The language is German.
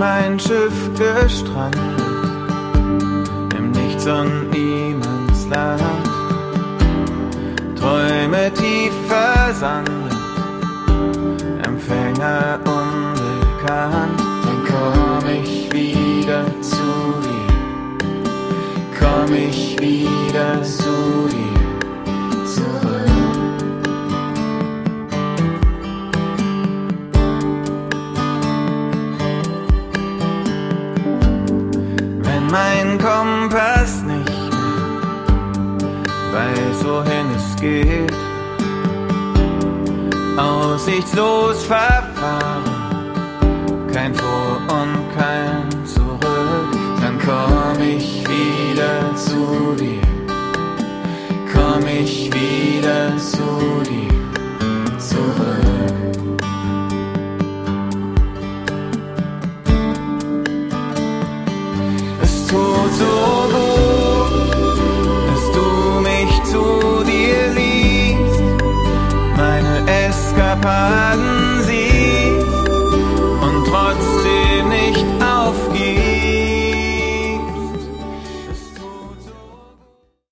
mein Schiff gestrandet, im Nichts und Niemandsland. Träume tief versandet, Empfänger unbekannt. Dann komm ich wieder zu dir, komm ich wieder zu dir zurück. Wenn mein Kompass nicht weiß, wohin es geht, aussichtslos verfahren, kein Vor und kein Zurück, dann komm ich wieder zu dir, komm ich